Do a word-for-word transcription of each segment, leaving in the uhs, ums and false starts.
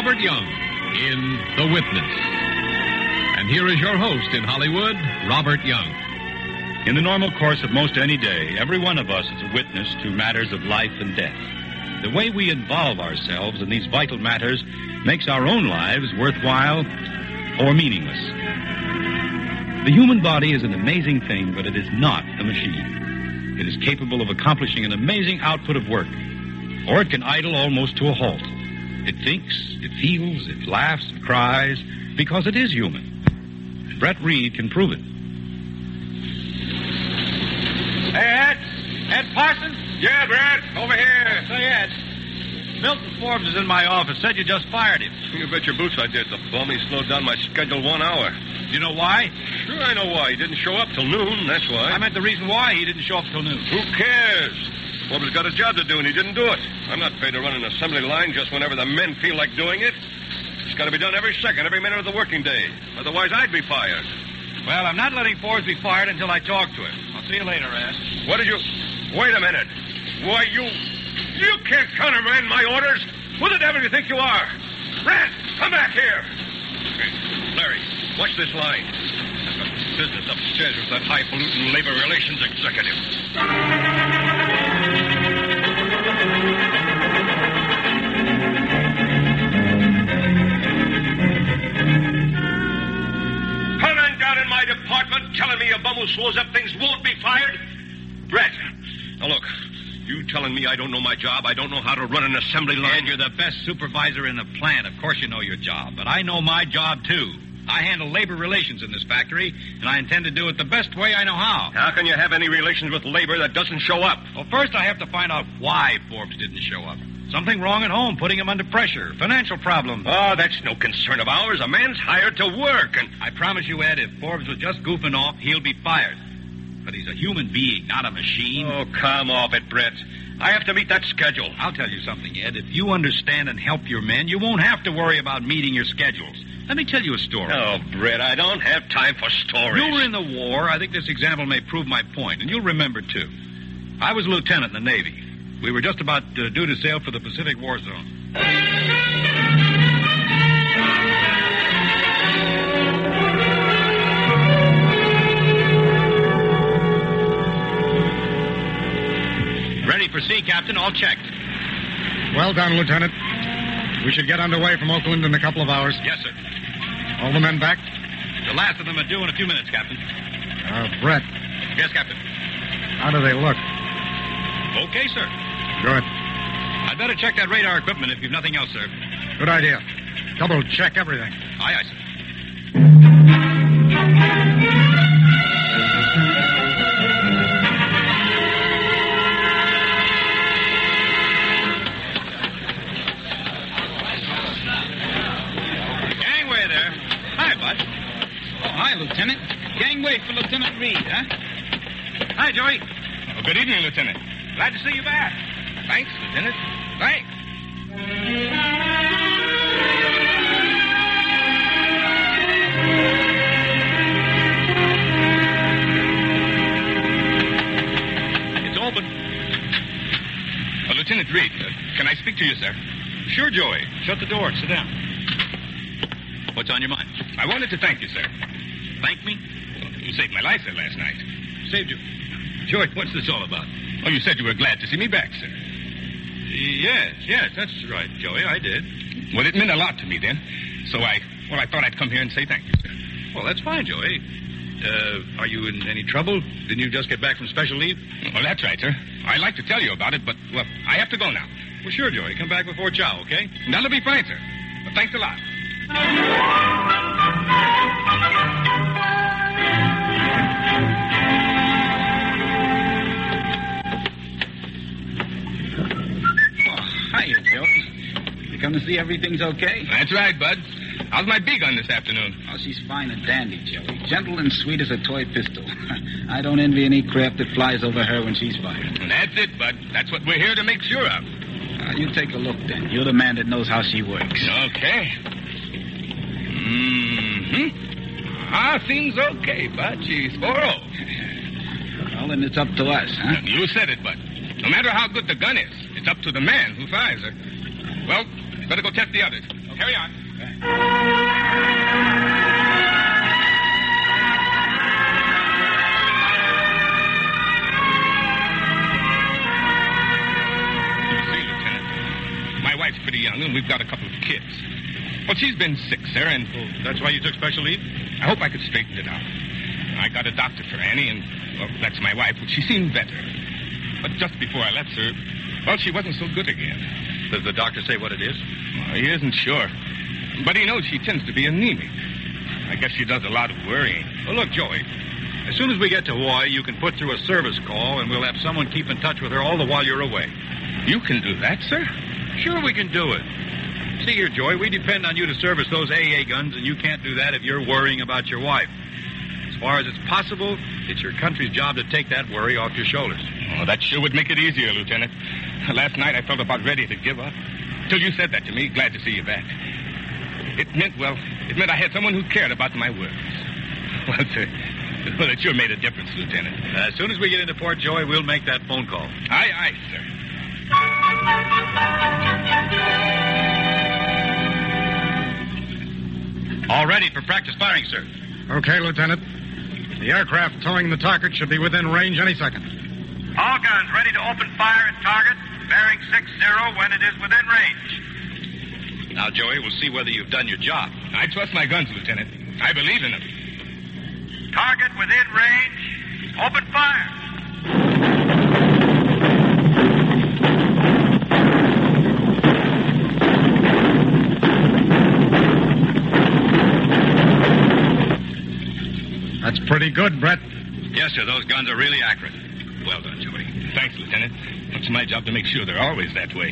Robert Young in The Witness. And here is your host in Hollywood, Robert Young. In the normal course of most any day, every one of us is a witness to matters of life and death. The way we involve ourselves in these vital matters makes our own lives worthwhile or meaningless. The human body is an amazing thing, but it is not a machine. It is capable of accomplishing an amazing output of work, or it can idle almost to a halt. It thinks, it feels, it laughs, it cries, because it is human. Brett Reed can prove it. Hey, Ed? Ed Parsons? Yeah, Brett, over here. Say, Ed, Milton Forbes is in my office. Said you just fired him. You bet your boots I did. The bum, he slowed down my schedule one hour. You know why? Sure, I know why. He didn't show up till noon, that's why. I meant the reason why he didn't show up till noon. Who cares? Forbes has got a job to do, and he didn't do it. I'm not paid to run an assembly line just whenever the men feel like doing it. It's got to be done every second, every minute of the working day. Otherwise, I'd be fired. Well, I'm not letting Forbes be fired until I talk to him. I'll see you later, Ed. What did you... Wait a minute. Why, you... You can't countermand my orders. Who the devil do you think you are? Brad, come back here. Hey, Larry, watch this line. I've got business upstairs with that highfalutin labor relations executive. Coming down in my department telling me a bum who slows up things won't be fired? Brett, now look, you telling me I don't know my job, I don't know how to run an assembly line? Ed, you're the best supervisor in the plant. Of course you know your job, but I know my job, too. I handle labor relations in this factory, and I intend to do it the best way I know how. How can you have any relations with labor that doesn't show up? Well, first I have to find out why Forbes didn't show up. Something wrong at home, putting him under pressure. Financial problems. Oh, that's no concern of ours. A man's hired to work, and... I promise you, Ed, if Forbes was just goofing off, he'll be fired. But he's a human being, not a machine. Oh, come off it, Brett. I have to meet that schedule. I'll tell you something, Ed. If you understand and help your men, you won't have to worry about meeting your schedules. Let me tell you a story. Oh, Brett, I don't have time for stories. You were in the war. I think this example may prove my point, and you'll remember, too. I was a lieutenant in the Navy. We were just about uh, due to sail for the Pacific War Zone. Ready for sea, Captain. All checked. Well done, Lieutenant. We should get underway from Oakland in a couple of hours. Yes, sir. All the men back? The last of them are due in a few minutes, Captain. Uh, Brett, Yes, Captain. how do they look? Okay, sir. Good. I'd better check that radar equipment if you've nothing else, sir. Good idea. Double check everything. Aye, aye, sir. Gangway there. Hi, Bud. Oh, hi, Lieutenant. Gangway for Lieutenant Reed, huh? Hi, Joey. Oh, good evening, Lieutenant. Glad to see you back. Thanks, Lieutenant. Thanks. It's open. Uh, Lieutenant Reed, uh, can I speak to you, sir? Sure, Joey. Shut the door. Sit down. What's on your mind? I wanted to thank you, sir. Thank me? Well, you saved my life, sir, last night. Saved you. Joey, what's this all about? Oh, you said you were glad to see me back, sir. Yes, yes, that's right, Joey. I did. Well, it meant a lot to me then. So I, well, I thought I'd come here and say thank you, sir. Well, that's fine, Joey. Uh, are you in any trouble? Didn't you just get back from special leave? Well, that's right, sir. I'd like to tell you about it, but, well, I have to go now. Well, sure, Joey. Come back before chow, okay? That'll be fine, sir. Well, thanks a lot. Hiya, Joey. You come to see everything's okay? That's right, Bud. How's my bee gun this afternoon? Oh, she's fine and dandy, Joey. Gentle and sweet as a toy pistol. I don't envy any craft that flies over her when she's fired. Well, that's it, Bud. That's what we're here to make sure of. Uh, you take a look, then. You're the man that knows how she works. Okay. Mm-hmm. Ah, seems okay, Bud. She's four oh. Well, then it's up to us, huh? You said it, Bud. No matter how good the gun is, it's up to the man who fires her. Well, better go test the others. Carry on. See, Lieutenant, my wife's pretty young, and we've got a couple of kids. Well, she's been sick, sir, and... Oh, that's why you took special leave? I hope I could straighten it out. I got a doctor for Annie, and, well, that's my wife, but she seemed better. But just before I left her, well, she wasn't so good again. Does the doctor say what it is? Well, he isn't sure. But he knows she tends to be anemic. I guess she does a lot of worrying. Well, look, Joey, as soon as we get to Hawaii, you can put through a service call, and we'll have someone keep in touch with her all the while you're away. You can do that, sir? Sure we can do it. See here, Joey, we depend on you to service those A A guns, and you can't do that if you're worrying about your wife. As far as it's possible, it's your country's job to take that worry off your shoulders. Oh, that sure would make it easier, Lieutenant. Last night I felt about ready to give up. Till you said that to me, glad to see you back. It meant, well, it meant I had someone who cared about my worries. Well, sir, well, it sure made a difference, Lieutenant. As soon as we get into Port, Joey, we'll make that phone call. Aye, aye, sir. All ready for practice firing, sir. Okay, Lieutenant. The aircraft towing the target should be within range any second. All guns ready to open fire at target, bearing six zero when it is within range. Now, Joey, we'll see whether you've done your job. I trust my guns, Lieutenant. I believe in them. Target within range. Open fire. That's pretty good, Brett. Yes, sir, those guns are really accurate. Well done, Joey. Thanks, Lieutenant. It's my job to make sure they're always that way.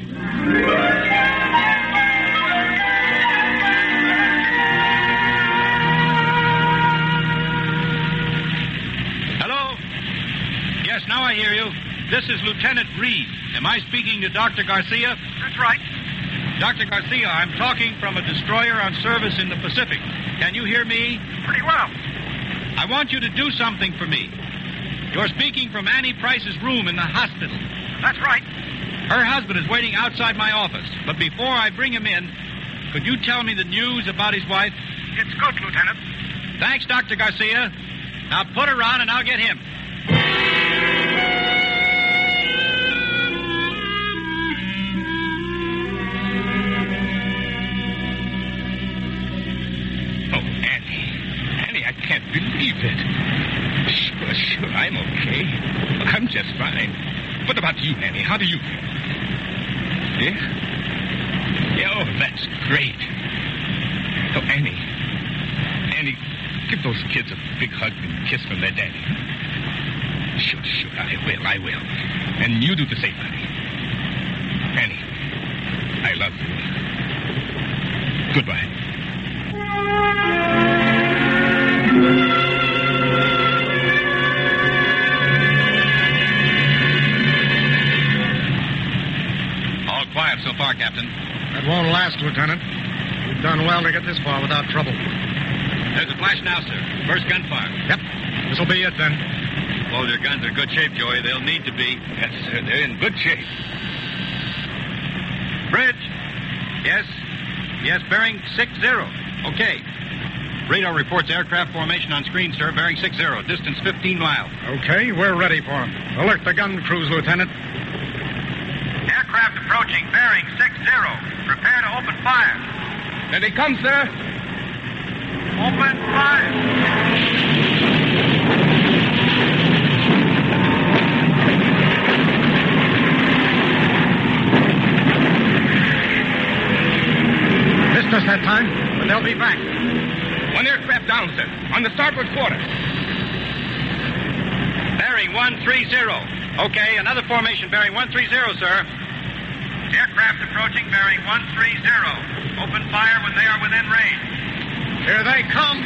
Hello? Yes, now I hear you. This is Lieutenant Reed. Am I speaking to Doctor Garcia? That's right. Doctor Garcia, I'm talking from a destroyer on service in the Pacific. Can you hear me? Pretty well. I want you to do something for me. You're speaking from Annie Price's room in the hospital. That's right. Her husband is waiting outside my office. But before I bring him in, could you tell me the news about his wife? It's good, Lieutenant. Thanks, Doctor Garcia. Now put her on and I'll get him. Oh, Annie. Annie, I can't believe it. Sure, sure, I'm okay. I'm just fine. What about you, Annie? How do you feel? Yeah? Yeah, oh, that's great. Oh, Annie. Annie, give those kids a big hug and kiss from their daddy. Huh? Sure, sure, I will, I will. And you do the same, honey. Annie, I love you. Goodbye. All quiet so far, Captain. That won't last, Lieutenant. We've done well to get this far without trouble. There's a flash now, sir. First gunfire. Yep. This'll be it, then. Well, your guns are in good shape, Joey. They'll need to be. Yes, sir, they're in good shape. Bridge. Yes. Yes, bearing six zero. Okay. Radar reports aircraft formation on screen, sir, bearing six zero, distance fifteen miles. Okay, we're ready for him. Alert the gun crews, Lieutenant. Aircraft approaching, bearing six zero. Prepare to open fire. There they come, sir. Open fire. Missed us that time, but they'll be back. One aircraft down, sir. On the starboard quarter. Bearing one three zero. Okay, another formation bearing one three zero, sir. Aircraft approaching, bearing one three zero. Open fire when they are within range. Here they come.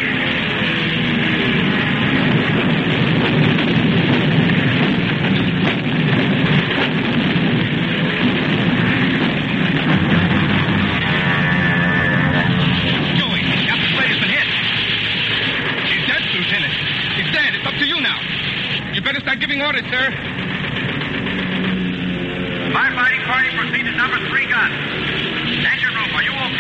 Joey, Captain Slade has been hit. He's dead, Lieutenant. He's dead. It's up to you now. You better start giving orders, sir. Firefighting party proceed to number three gun. Engine room, are you open?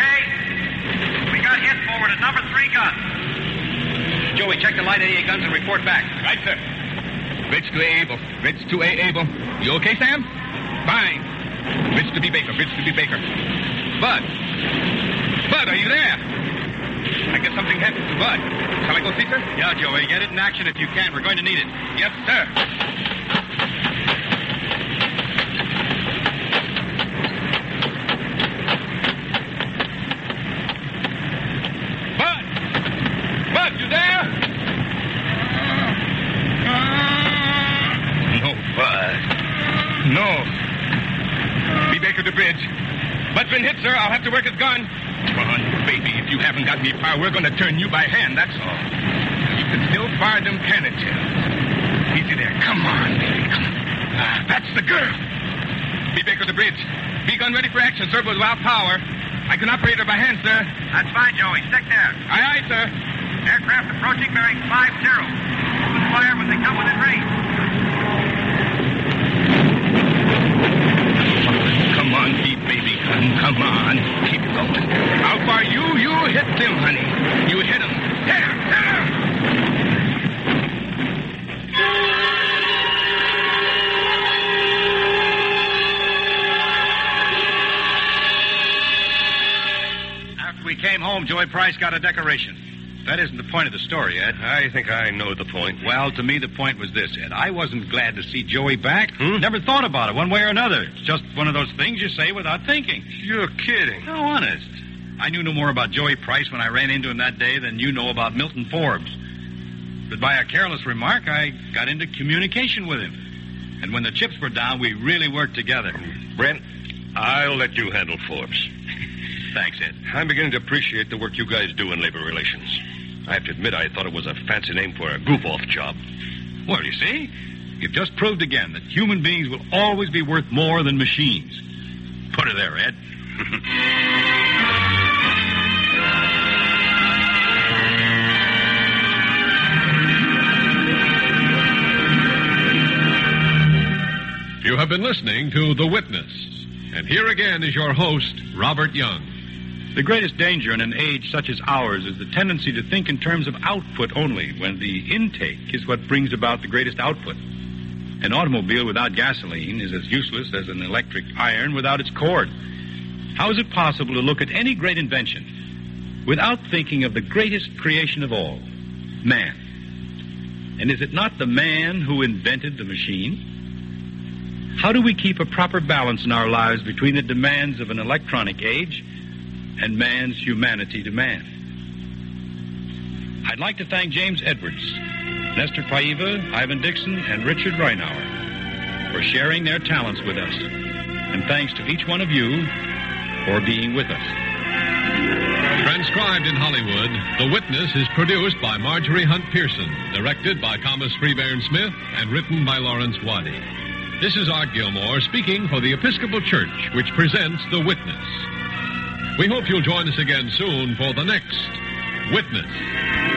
forward at number three gun. Joey, check the light A A guns and report back. Right, sir. Bridge to A Able. Bridge to A Able. You okay, Sam? Fine. Bridge to B Baker. Bridge to B Baker. Bud. Bud, are you there? I guess something happened to Bud. Shall I go see, sir? Yeah, Joey, get it in action if you can. We're going to need it. Yes, sir. Bud! Bud, you there? No, Bud. No. B Baker to bridge. Bud's been hit, sir. I'll have to work his gun. Come on, baby. If you haven't got any power, we're going to turn you by hand, that's all. You can still fire them cannon shells. Easy there. Come on, baby. Come on. Ah, that's the girl. B Baker to bridge. B-gun ready for action, sir, but without power. I can operate her by hand, sir. That's fine, Joey. Stick there. Aye, aye, sir. Aircraft approaching bearing five zero. Open fire when they come within range. Come on, deep baby. Come on. Keep going. How far you? You hit them, honey. You hit them. There, there. After we came home, Joey Price got a decoration. That isn't the point of the story, Ed. I think I know the point. Well, to me, the point was this, Ed. I wasn't glad to see Joey back. Hmm? Never thought about it one way or another. It's just one of those things you say without thinking. You're kidding. No, honest. I knew no more about Joey Price when I ran into him that day than you know about Milton Forbes. But by a careless remark, I got into communication with him. And when the chips were down, we really worked together. Brent, I'll let you handle Forbes. Thanks, Ed. I'm beginning to appreciate the work you guys do in labor relations. I have to admit, I thought it was a fancy name for a goof-off job. Well, you see, you've just proved again that human beings will always be worth more than machines. Put her there, Ed. You have been listening to The Witness. And here again is your host, Robert Young. The greatest danger in an age such as ours is the tendency to think in terms of output only, when the intake is what brings about the greatest output. An automobile without gasoline is as useless as an electric iron without its cord. How is it possible to look at any great invention without thinking of the greatest creation of all, man? And is it not the man who invented the machine? How do we keep a proper balance in our lives between the demands of an electronic age and man's humanity to man? I'd like to thank James Edwards, Nestor Paiva, Ivan Dixon, and Richard Reinauer for sharing their talents with us. And thanks to each one of you for being with us. Transcribed in Hollywood, The Witness is produced by Marjorie Hunt Pearson, directed by Thomas Freebairn Smith, and written by Lawrence Waddy. This is Art Gilmore speaking for the Episcopal Church, which presents The Witness. We hope you'll join us again soon for the next Witness.